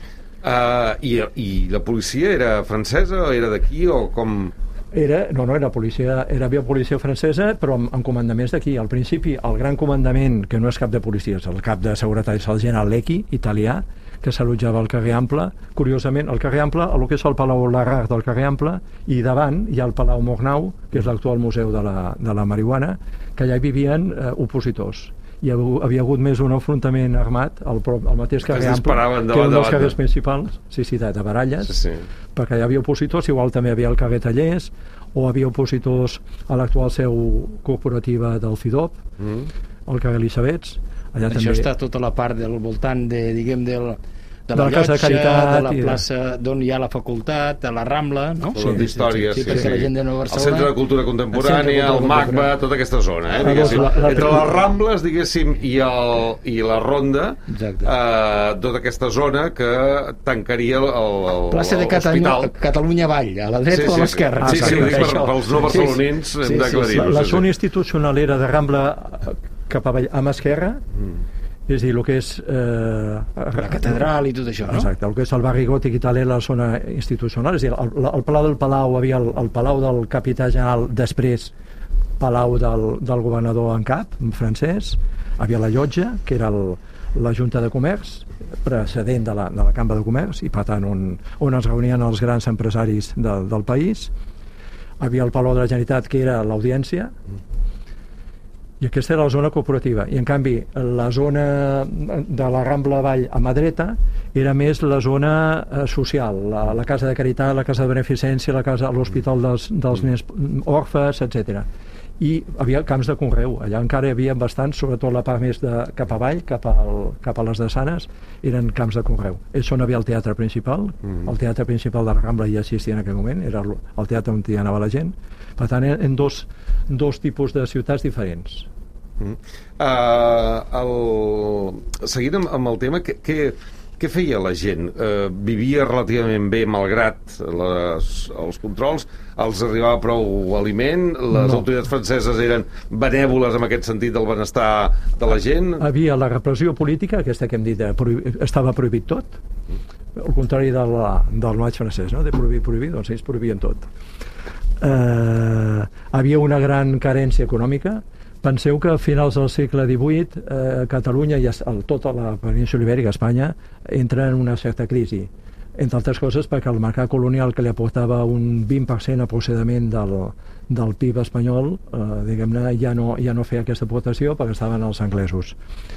Uh, i, I la policia era francesa o era d'aquí o com... Era, no, no, era policia, era havia policia francesa, però amb, amb comandaments d'aquí. Al principi, el gran comandament, que no és cap de policies, el cap de seguretat és el general Lecchi, italià, que s'allotjava al carrer Ample. Curiosament, al carrer Ample, el que és el Palau Larrard del carrer Ample, i davant hi ha el Palau Mornau, que és l'actual museu de la, de la marihuana, que allà hi vivien eh, opositors. Hi havia hagut més un enfrontament armat al, al mateix carrer Ample, que era un dels carrers principals, sí, sí, de baralles, sí, sí. Perquè hi havia opositors, igual també hi havia el carrer Tallers, o havia opositors a l'actual seu corporativa del FIDOP, mm. el carrer Elisabets. Allà això també... està tota la part del voltant de, diguem, del... de la, de la Casa Llotja, de Caritat, de la plaça d'on hi ha la facultat, de la Rambla, no? Sí, d'història, sí, sí, sí, sí. La gent de Nova Barcelona, el Centre de Cultura Contemporània, el, el MACBA, tota aquesta zona, eh, diguéssim. La, la, Entre les Rambles, diguéssim, i, el, i la Ronda, eh, tota aquesta zona que tancaria el, el, plaça de Catalunya, Catalunya Vall, a la dreta sí, sí, o a l'esquerra. Sí, sí, sí, sí, sí, per, pels no barcelonins sí, sí. hem d'aclarir-ho. La, la zona institucional era de Rambla cap avall, amb esquerra, mm. és a dir, el que és... Eh, la catedral i tot això, no? Exacte, el que és el barri gòtic i tal era la zona institucional, és a dir, el, el Palau del Palau, havia el, el Palau del Capità General, després Palau del, del governador en cap, francès, havia la Llotja, que era el, la Junta de Comerç, precedent de la, de la Cambra de Comerç, i per tant on, on es reunien els grans empresaris de, del país. Havia el Palau de la Generalitat, que era l'Audiència, i aquesta era la zona corporativa, i en canvi la zona de la Rambla Vall a mà dreta era més la zona eh, social, la, la casa de caritat, la casa de beneficència, la casa, l'hospital dels, dels nens orfes, etcètera. I havia camps de conreu, allà encara hi havia bastants, sobretot la part més de cap avall, cap, al, cap a les Drassanes, eren camps de conreu. És on havia el teatre principal, mm. el teatre principal de la Rambla ja existia en aquell moment, era el teatre on hi anava la gent. Per tant, en dos, dos tipus de ciutats diferents. Mm. Uh, el... Seguint amb, amb el tema, què, què, què feia la gent? Uh, vivia relativament bé malgrat les, els controls? Els arribava prou aliment? Les no. autoritats franceses eren benèvoles en aquest sentit del benestar de la gent? Havia la repressió política, aquesta que hem dit, prohib... estava prohibit tot, al contrari del, del maig francès, no? De prohibir, prohibir, doncs ells prohibien tot. Uh, havia una gran carència econòmica. Penseu que a finals del segle divuit eh, Catalunya i el, tota la península ibèrica, Espanya, entra en una certa crisi, entre altres coses perquè el mercat colonial, que li aportava un vint per cent aproximadament del, del P I B espanyol, eh, diguem-ne, ja no, ja no feia aquesta aportació perquè estaven els anglesos.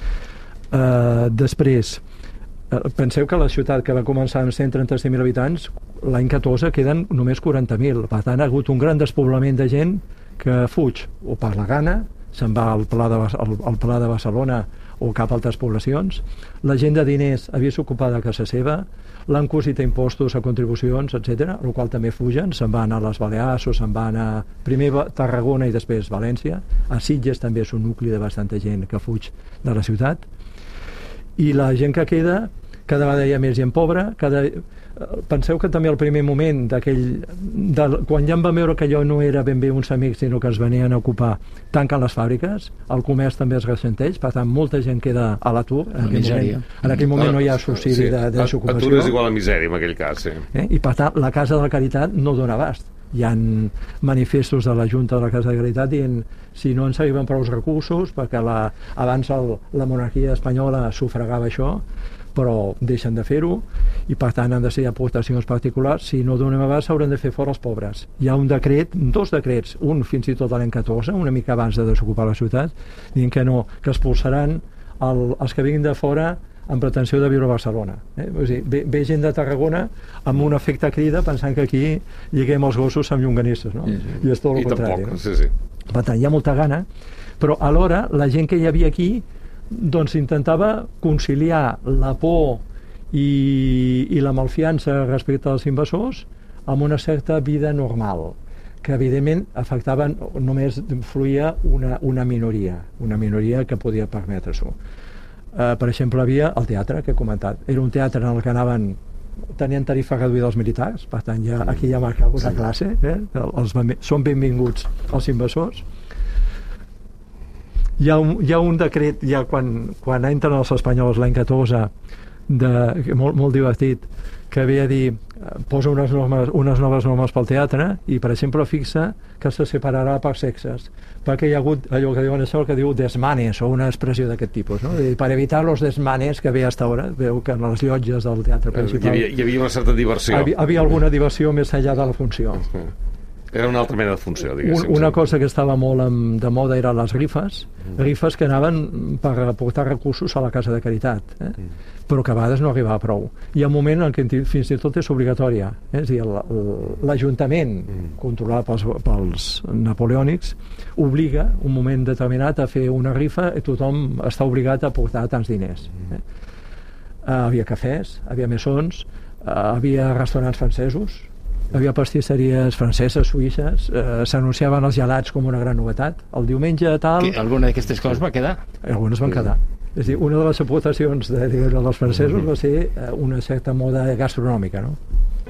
Eh, després, eh, penseu que la ciutat, que va començar amb cent trenta-cinc mil habitants, l'any catorze queden només quaranta mil. Per tant, ha hagut un gran despoblament de gent que fuig o per la gana, se'n va al Pla, de, al, al Pla de Barcelona o cap a altres poblacions. La gent de diners havia s'ocupada a casa seva, l'han cosit a impostos, a contribucions, etcètera, el qual també fugen, se'n va anar a les Balears o se'n va anar primer a Tarragona i després València. A Sitges també és un nucli de bastanta gent que fuig de la ciutat. I la gent que queda, cada vegada hi ha més gent pobra, cada... Penseu que també al primer moment d'aquell, de, quan ja em van veure que allò no era ben bé uns amics sinó que es venien a ocupar, tanquen les fàbriques, el comerç també es ressenteix, per tant molta gent queda a l'atur en, aquell moment, en aquell moment no hi ha subsidi sí, de, de desocupació. Atur és igual a misèria en aquell cas, sí. Eh? I per tant la Casa de la Caritat no dona abast. Hi ha manifestos de la Junta de la Casa de la Caritat dient si no ens arriben prou recursos, perquè la, abans el, la monarquia espanyola sufragava això, però deixen de fer-ho i per tant han de ser aportacions particulars. Si no donem abast s'hauran de fer fora els pobres. Hi ha un decret, dos decrets, un fins i tot l'any catorze, una mica abans de desocupar la ciutat, dient que no, que expulsaran el, els que vinguin de fora amb pretensió de viure a Barcelona. Eh? O sigui, ve, ve gent de Tarragona amb un efecte crida pensant que aquí lliguem els gossos amb llonganisses, no? Sí, sí. I és tot el I contrari. Tampoc, no? sí, sí. Per tant, hi ha molta gana, però alhora la gent que hi havia aquí doncs intentava conciliar la por i, i la malfiança respecte als invasors amb una certa vida normal, que evidentment afectaven, només fluïa una, una minoria, una minoria que podia permetre-s'ho. Uh, per exemple, havia el teatre, que he comentat. Era un teatre en el que anaven, tenien tarifa reduïda als militars, per tant, ja, aquí ja marca una sí. classe, eh? els, són benvinguts els invasors. Hi ha un, hi ha un decret, ja quan, quan entren els espanyols l'any catorze, de, molt, molt divertit, que ve a dir, posa unes, normes, unes noves normes pel teatre i, per exemple, fixa que se separarà per sexes, perquè hi ha hagut allò que diuen això, el que diu desmanes, o una expressió d'aquest tipus, no? I per evitar els desmanes que ve hasta ahora, veu que en les llotges del teatre principal hi havia, hi havia una certa diversió. Havia, havia alguna diversió més enllà de la funció. Uh-huh. Era una altra mena de funció, diguéssim. Un, una cosa que estava molt amb, de moda eren les rifes, mm. rifes que anaven per aportar recursos a la casa de caritat, eh? mm. però que a vegades no arribava prou. Hi ha un moment en què fins i tot és obligatòria, eh? és a dir, l'Ajuntament, mm. controlat pels, pels napoleònics, obliga un moment determinat a fer una rifa i tothom està obligat a aportar tants diners. Eh? Uh, havia cafès, havia mesons, uh, havia restaurants francesos, havia pastisseries franceses, suïsses, eh, s'anunciaven els gelats com una gran novetat. El diumenge tal... Que alguna d'aquestes coses va quedar? Algunes van quedar. És a dir, una de les aportacions de, de, dels francesos va ser eh, una certa moda gastronòmica, no?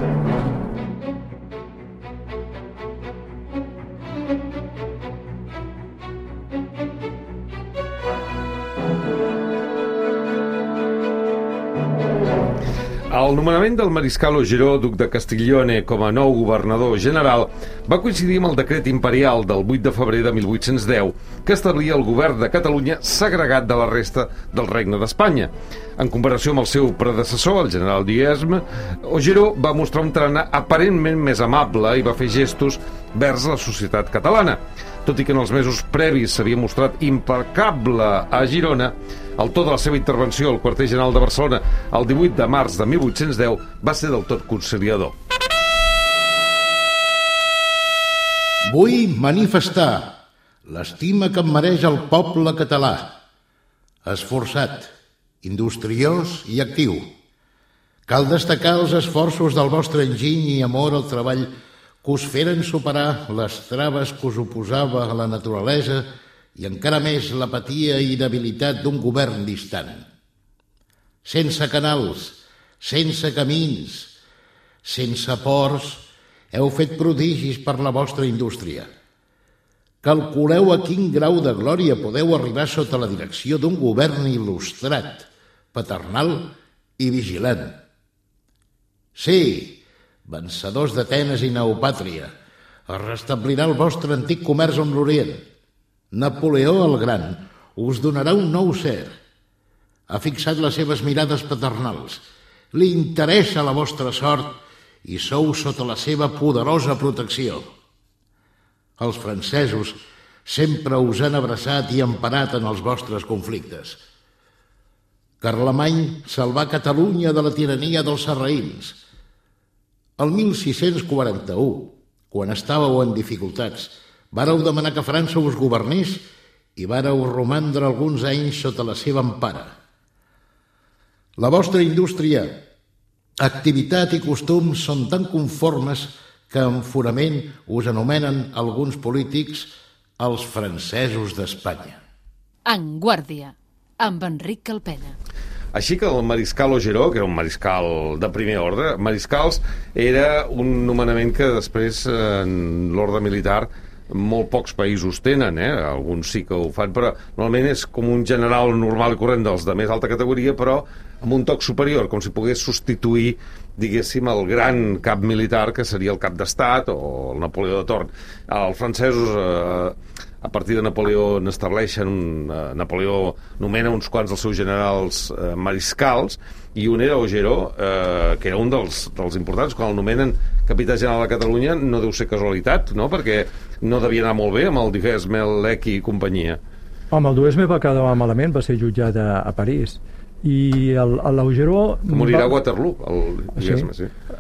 El nomenament del mariscal Augereau, duc de Castiglione, com a nou governador general va coincidir amb el decret imperial del vuit de febrer de mil vuit-cents deu que establia el govern de Catalunya segregat de la resta del Regne d'Espanya. En comparació amb el seu predecessor, el general Diezme, Augereau va mostrar un tarannà aparentment més amable i va fer gestos vers la societat catalana. Tot i que en els mesos previs s'havia mostrat impecable a Girona, el to de la seva intervenció al quarter general de Barcelona el divuit de març de mil vuit-cents deu va ser del tot conciliador. Vull manifestar l'estima que em mereix el poble català, esforçat, industriós i actiu. Cal destacar els esforços del vostre enginy i amor al treball que us feren superar les traves que us oposava a la naturalesa i encara més l'apatia i inhabilitat d'un govern distant. Sense canals, sense camins, sense ports, heu fet prodigis per la vostra indústria. Calculeu a quin grau de glòria podeu arribar sota la direcció d'un govern il·lustrat, paternal i vigilant. Sí, vencedors d'Atenes i Neopàtria, es restablirà el vostre antic comerç amb l'Orient. Napoleó el Gran us donarà un nou ser. Ha fixat les seves mirades paternals. Li interessa la vostra sort i sou sota la seva poderosa protecció. Els francesos sempre us han abraçat i emparat en els vostres conflictes. Carlemany salvà Catalunya de la tirania dels sarraïns. El mil sis-cents quaranta-u, quan estàveu en dificultats, vàreu demanar que França us governés i vàreu romandre alguns anys sota la seva empara. La vostra indústria, activitat i costums són tan conformes que en fonament us anomenen alguns polítics els francesos d'Espanya. En Guàrdia, amb Enric Calpena. Així que el mariscal Augereau, que era un mariscal de primer ordre, mariscals era un nomenament que després en l'ordre militar molt pocs països tenen, eh? Alguns sí que ho fan, però normalment és com un general normal i corrent dels de més alta categoria, però amb un toc superior, com si pogués substituir, diguéssim, el gran cap militar que seria el cap d'estat o el Napoleó de torn. Els francesos, eh, a partir de Napoleó, n'estableixen un... Eh, Napoleó nomena uns quants dels seus generals eh, mariscals, i un era Augereau, eh, que era un dels, dels importants. Quan el nomenen capità general de Catalunya no deu ser casualitat, no? Perquè no devia anar molt bé amb el Duguesme, l'Equi i companyia. Home, el Duguesme va quedar malament, va ser jutjat a, a París. I l'Augereau... Morirà va... a Waterloo, el Duguesme, sí. sí.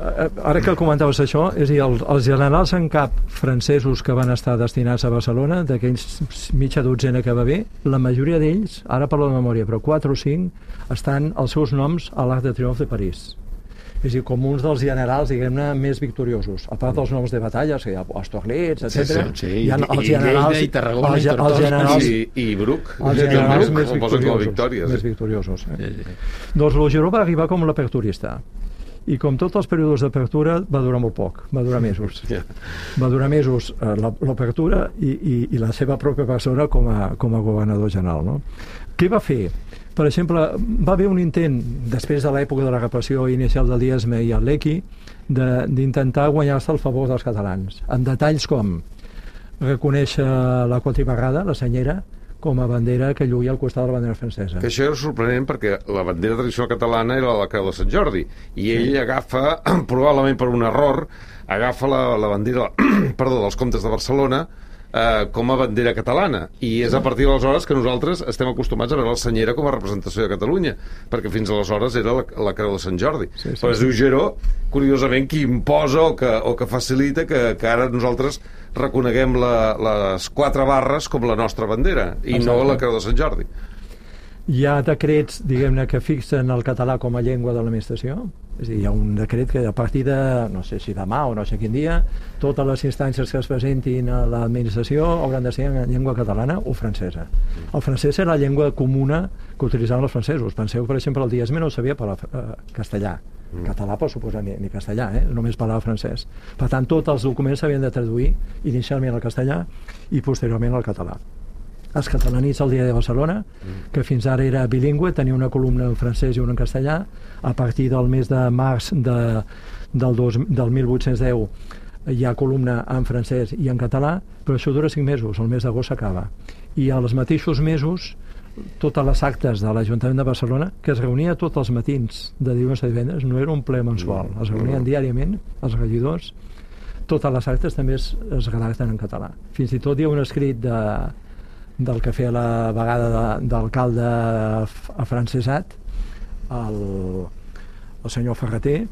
ara que comentaves això, és a dir, els, els generals en cap francesos que van estar destinats a Barcelona, d'aquells mitja dotzena que va haver, la majoria d'ells, ara parlo de memòria, però quatre o cinc, estan els seus noms a l'Arc de Triomf de París. És a dir, com uns dels generals, diguem-ne, més victoriosos. A part dels noms de batalles, que hi ha Austerlitz, etcètera. Sí, sí, sí. Hi ha els I generals... Lleida, i Tarragona, els, i els generals, I, i Bruc. els generals Bruc, més el posen com a victoriosos. victòria, Més sí. victoriosos. Eh? Sí, sí. Doncs l'Augereau va arribar com l'aperturista. I com tots els períodes d'apertura, va durar molt poc, va durar mesos. Yeah. Va durar mesos eh, l'apertura i, i, i la seva pròpia persona com a, com a governador general. No? Què va fer? Per exemple, va haver un intent, després de l'època de la repressió inicial del Diezme i el Lequi, d'intentar guanyar-se el favor dels catalans, en detalls com reconèixer la quatribarrada, la senyera, com a bandera que lluïa al costat de la bandera francesa. Que això era sorprenent perquè la bandera tradicional catalana era la Creu de Sant Jordi i ell agafa, probablement per un error, agafa la, la bandera perdó, dels comtes de Barcelona eh, com a bandera catalana, i és a partir d'aleshores que nosaltres estem acostumats a veure la senyera com a representació de Catalunya, perquè fins aleshores era la, la Creu de Sant Jordi. Sí, sí, però és Augereau, curiosament, qui imposa o que, o que facilita que, que ara nosaltres reconeguem la, les quatre barres com la nostra bandera i Exacte. No la Creu de Sant Jordi. Hi ha decrets, diguem-ne, que fixen el català com a llengua de l'administració. És a dir, hi ha un decret que a partir de, no sé si demà o no sé quin dia, totes les instàncies que es presentin a l'administració hauran de ser en llengua catalana o francesa. El francès era la llengua comuna que utilitzaven els francesos. Penseu, per exemple, el Diezme no sabia parlar eh, castellà. Mm. Català, per suposar, ni, ni castellà, eh? Només parlava francès. Per tant, tots els documents s'havien de traduir inicialment al castellà i posteriorment al català. Els catalanits al Diari de Barcelona, que fins ara era bilingüe, tenia una columna en francès i una en castellà. A partir del mes de març de, del, dos, del mil vuit-cents deu hi ha columna en francès i en català, però això dura cinc mesos, el mes d'agost s'acaba. I als mateixos mesos, totes les actes de l'Ajuntament de Barcelona, que es reunia tots els matins de dilluns a divendres, no era un ple mensual, es reunien diàriament els regidors, totes les actes també es, es redacten en català. Fins i tot hi ha un escrit de del que feia la vegada de, d'alcalde afrancesat, el, el senyor Ferreter,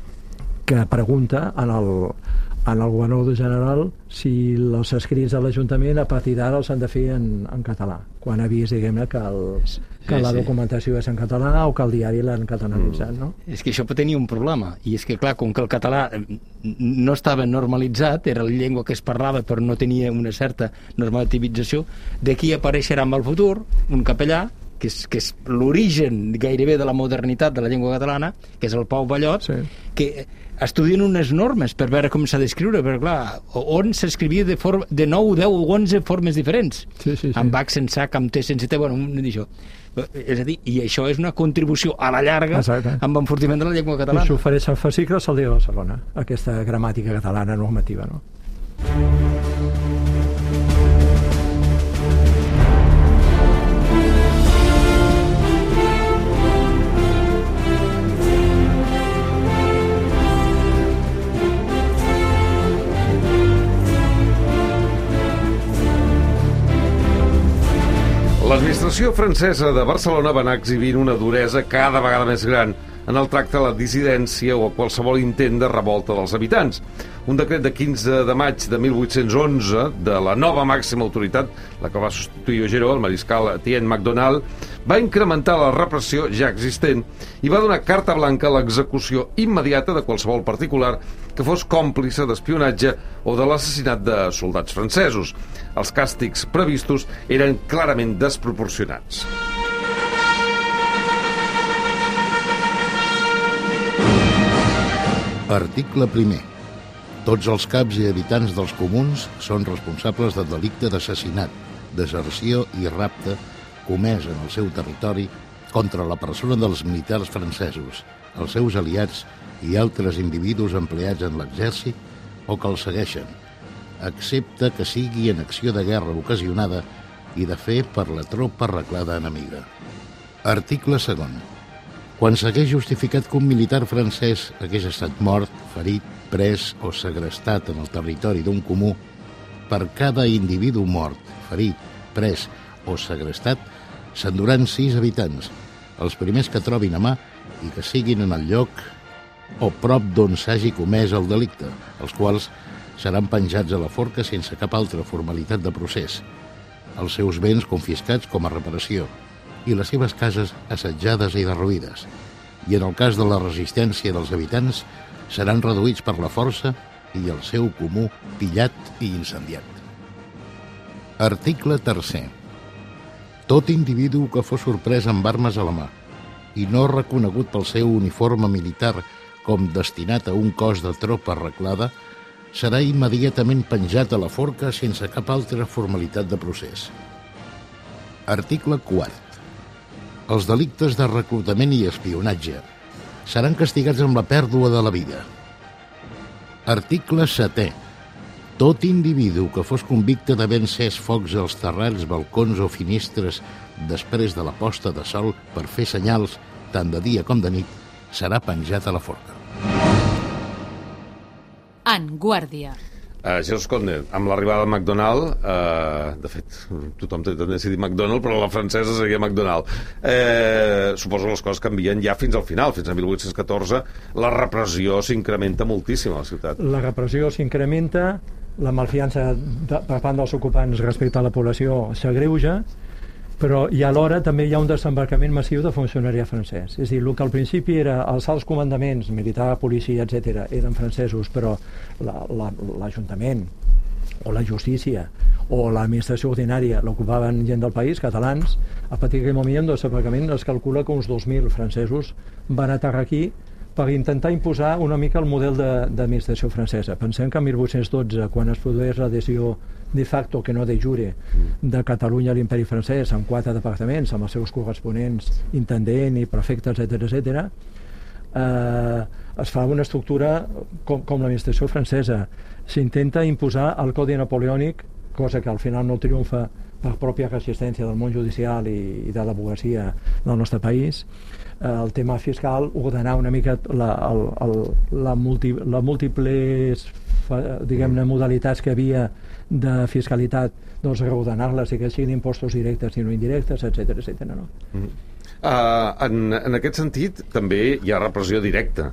que pregunta en el, en el governador general si els escrits de l'Ajuntament a partir d'ara els han de fer en, en català, quan ha vist, diguem-ne, que, el, que sí, la documentació sí. és en català o que el diari l'han catalanitzat, no? És que això pot tenir un problema, i és que, clar, com que el català no estava normalitzat, era la llengua que es parlava però no tenia una certa normativització, d'aquí apareixerà en el futur un capellà, que és, que és l'origen gairebé de la modernitat de la llengua catalana, que és el Pau Ballot, sí. que estudien unes normes per veure com s'ha d'escriure, perquè clar, on s'escrivia de, forma, de nou, deu o onze formes diferents, sí, sí, sí. amb H sense H, amb T sense T, bueno, això. És a dir, i això és una contribució a la llarga Exacte. Amb l'enfortiment de la llengua catalana. I s'ofereixen fascicles al dia de Barcelona, aquesta gramàtica catalana normativa, no? L'administració francesa de Barcelona va anar exhibint una duresa cada vegada més gran en el tracte a la dissidència o a qualsevol intent de revolta dels habitants. Un decret de quinze de maig de mil vuit-cents onze de la nova màxima autoritat, la que va substituir Augereau, el mariscal Etienne Macdonald, va incrementar la repressió ja existent i va donar carta blanca a l'execució immediata de qualsevol particular que fos còmplice d'espionatge o de l'assassinat de soldats francesos. Els càstigs previstos eren clarament desproporcionats. Article primer. Tots els caps i habitants dels comuns són responsables del delicte d'assassinat, deserció i rapte comès en el seu territori contra la persona dels militars francesos, els seus aliats i altres individus empleats en l'exèrcit o que els segueixen, excepte que sigui en acció de guerra ocasionada i de fer per la tropa arreglada enemiga. Article segon. Quan s'hagués justificat que un militar francès hagués estat mort, ferit, pres o segrestat en el territori d'un comú, per cada individu mort, ferit, pres o segrestat, s'enduran sis habitants, els primers que trobin a mà i que siguin en el lloc o prop d'on s'hagi comès el delicte, els quals seran penjats a la forca sense cap altra formalitat de procés, els seus béns confiscats com a reparació i les seves cases assetjades i derruïdes, i en el cas de la resistència dels habitants seran reduïts per la força i el seu comú pillat i incendiat. Article tercer. Tot individu que fos sorprès amb armes a la mà i no reconegut pel seu uniforme militar com destinat a un cos de tropa arreglada, serà immediatament penjat a la forca sense cap altra formalitat de procés. Article quart. Els delictes de reclutament i espionatge seran castigats amb la pèrdua de la vida. Article setè. Tot individu que fos convicte d'haver encès focs als terrats, balcons o finestres després de la posta de sol per fer senyals tant de dia com de nit, serà penjat a la forca. En Guàrdia. Uh, Jesús Conde, amb l'arribada de McDonald, uh, de fet, tothom té tendència a dir McDonald, però la francesa seria McDonald. Uh, suposo que les coses canvien ja fins al final, fins a mil vuit-cents catorze, la repressió s'incrementa moltíssim a la ciutat. La repressió s'incrementa, la malfiança de, per part dels ocupants respecte a la població s'agreuja, però i alhora també hi ha un desembarcament massiu de funcionariat francès. És a dir, el que al principi era els alts comandaments, militar, policia, etcètera, eren francesos, però l'Ajuntament o la justícia o l'administració ordinària l'ocupaven gent del país, catalans. A partir d'aquell moment, el desembarcament es calcula que uns dos mil francesos van aterrar aquí per intentar imposar una mica el model d'administració francesa. Pensem que en mil vuit-cents dotze, quan es produeix l'adhesió de facto, que no de jure, de Catalunya a l'imperi francès, amb quatre departaments, amb els seus corresponents, intendent i prefecte, etcètera, etcètera, eh, es fa una estructura com, com l'administració francesa. S'intenta imposar el codi napoleònic, cosa que al final no triomfa per pròpia resistència del món judicial i, i de l'advocacia del nostre país. El tema fiscal, ordenar una mica la, el, el, la, multi, la múltiples diguem-ne modalitats que havia de fiscalitat, doncs reordenar-les i que siguin impostos directes i no indirectes, etcètera, etcètera, no? Mm. Uh, en, en aquest sentit també hi ha repressió directa.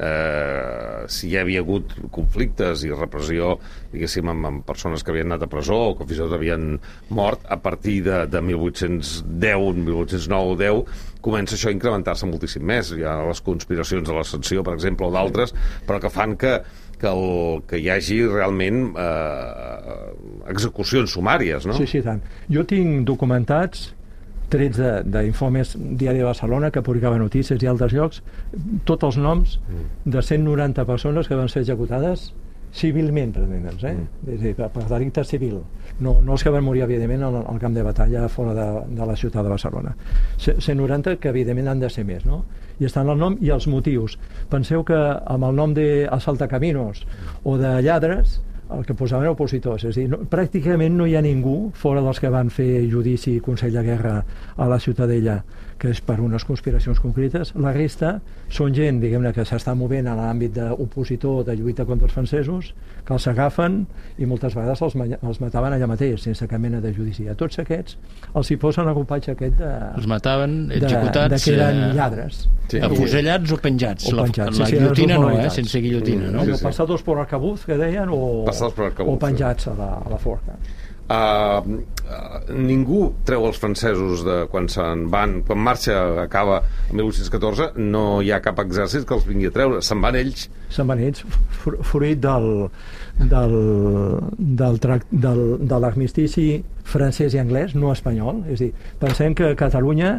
Uh, si hi havia hagut conflictes i repressió, diguéssim, amb, amb persones que havien anat a presó o que fins i tot havien mort, a partir de, de mil vuit-cents deu, mil vuit-cents nou o deu, comença això a incrementar-se moltíssim més. Hi ha les conspiracions de l'Ascensió, per exemple, o d'altres, però que fan que, que, el, que hi hagi realment eh, execucions sumàries, no? Sí, sí, tant. Jo tinc documentats trets d'informes Diari de Barcelona, que publicava notícies i altres llocs, tots els noms de cent noranta persones que van ser executades civilment, per entendre'ns, eh? Mm. És a dir, per, per delicte civil. No, no els que van morir, evidentment, al, al camp de batalla fora de, de la ciutat de Barcelona. cent noranta que, evidentment, han de ser més, no? I estan el nom i els motius. Penseu que amb el nom d'assaltacaminos o de lladres, el que posaven opositors, és a dir, no, pràcticament no hi ha ningú fora dels que van fer judici i Consell de Guerra a la Ciutadella, que és per unes conspiracions concretes. La resta són gent, diguem-ne, que s'està movent a l'àmbit d'opositor de lluita contra els francesos, que els agafen i moltes vegades els, els mataven allà mateix, sense cap mena de judici. A tots aquests els hi posen el grupatge aquest de... Els mataven executats... De, de que eren lladres. Sí. Afusellats o penjats? O penjats. La, la sí, sí, guillotina no, eh? Sense guillotina, no? Sí, sí. Passados por arcabuz, que deien, o, o penjats a la, a la forca. Uh, uh, ningú treu els francesos de quan se'n van, quan marxa acaba el mil vuit-cents catorze, no hi ha cap exèrcit que els vingui a treure, se'n van ells se'n van ells, fruit del del, del, del de l'armistici francès i anglès, no espanyol. És a dir, pensem que Catalunya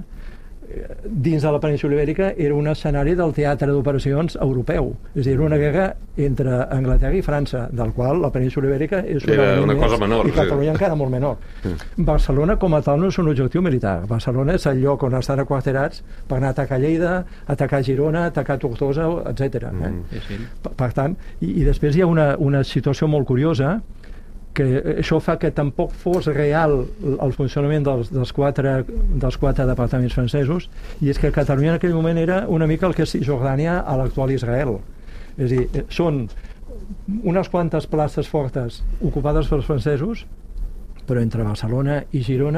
dins de la península Ibèrica era un escenari del teatre d'operacions europeu, és a dir, una guerra entre Anglaterra i França, del qual la península Ibèrica és una, una cosa menor, i Catalunya sí. Encara molt menor. Mm. Barcelona com a tal no és un objectiu militar. Barcelona és el lloc on estan aquarterats per anar a atacar Lleida, atacar Girona, atacar Tortosa, etcètera. Mm. Eh? Sí. Per, per tant, i, i després hi ha una, una situació molt curiosa, que això fa que tampoc fos real el funcionament dels, dels, quatre, dels quatre departaments francesos, i és que Catalunya en aquell moment era una mica el que és Cisjordània a l'actual Israel. És a dir, són unes quantes places fortes ocupades pels francesos, però entre Barcelona i Girona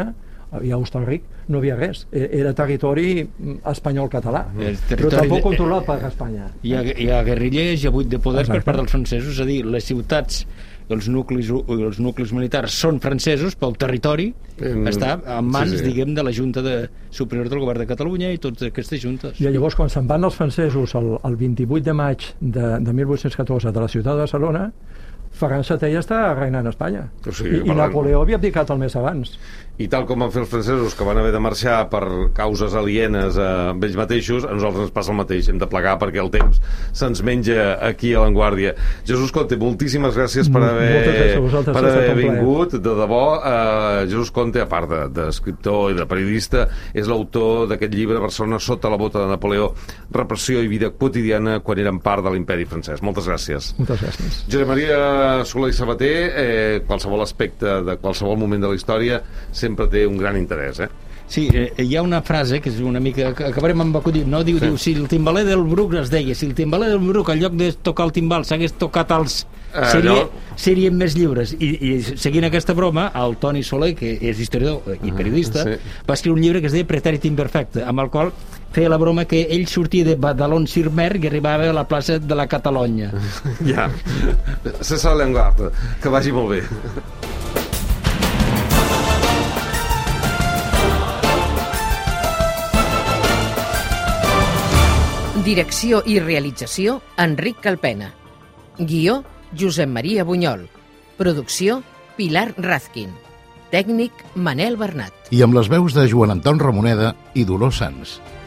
I a Hostalric no havia res, era territori espanyol-català, territori però tampoc de... controlat per Espanya. Hi ha, hi ha guerrillers, hi ha buit de poder Exacte. per part dels francesos, és a dir, les ciutats, els nuclis, els nuclis militars són francesos, però el territori mm, està en mans, sí, sí. diguem, de la Junta de, Superior del Govern de Catalunya i totes aquestes juntes. I llavors, quan se'n van els francesos el, el vint-i-vuit de maig de, de mil vuit-cents catorze de la ciutat de Barcelona, Ferran Setè està reinant a Espanya. O sigui, I, i Napoleó havia abdicat el mes abans. I tal com van fer els francesos, que van haver de marxar per causes alienes a ells mateixos, a nosaltres ens passa el mateix. Hem de plegar perquè el temps se'ns menja aquí a l'Avantguàrdia. Jesús Conte, moltíssimes gràcies per haver, per haver vingut. De debò, uh, Jesús Conte, a part d'escriptor i de periodista, és l'autor d'aquest llibre Barcelona sota la bota de Napoleó, repressió i vida quotidiana quan eren part de l'imperi francès. Moltes gràcies. Moltes gràcies. Josep Maria Soler i Sabater, eh, qualsevol aspecte de qualsevol moment de la història sempre té un gran interès, eh? Sí, eh, hi ha una frase que és una mica... que acabarem amb acudit, no? Diu, sí. diu, si el timbaler del Bruc es deia, si el timbaler del Bruc en lloc de tocar el timbal s'hagués tocat els... Uh, seria, no. serien més lliures. I, I seguint aquesta broma, el Toni Soler, que és historiador i periodista, uh, sí. va escriure un llibre que es deia Pretèrit Imperfecte, amb el qual feia la broma que ell sortia de Badalona-sur-Mer i arribava a la plaça de la Catalunya. Ja. César Lenguard, que vagi molt bé. Direcció i realització, Enric Calpena. Guió, Josep Maria Bunyol. Producció, Pilar Razkin. Tècnic, Manel Bernat. I amb les veus de Joan Anton Ramoneda i Dolors Sans.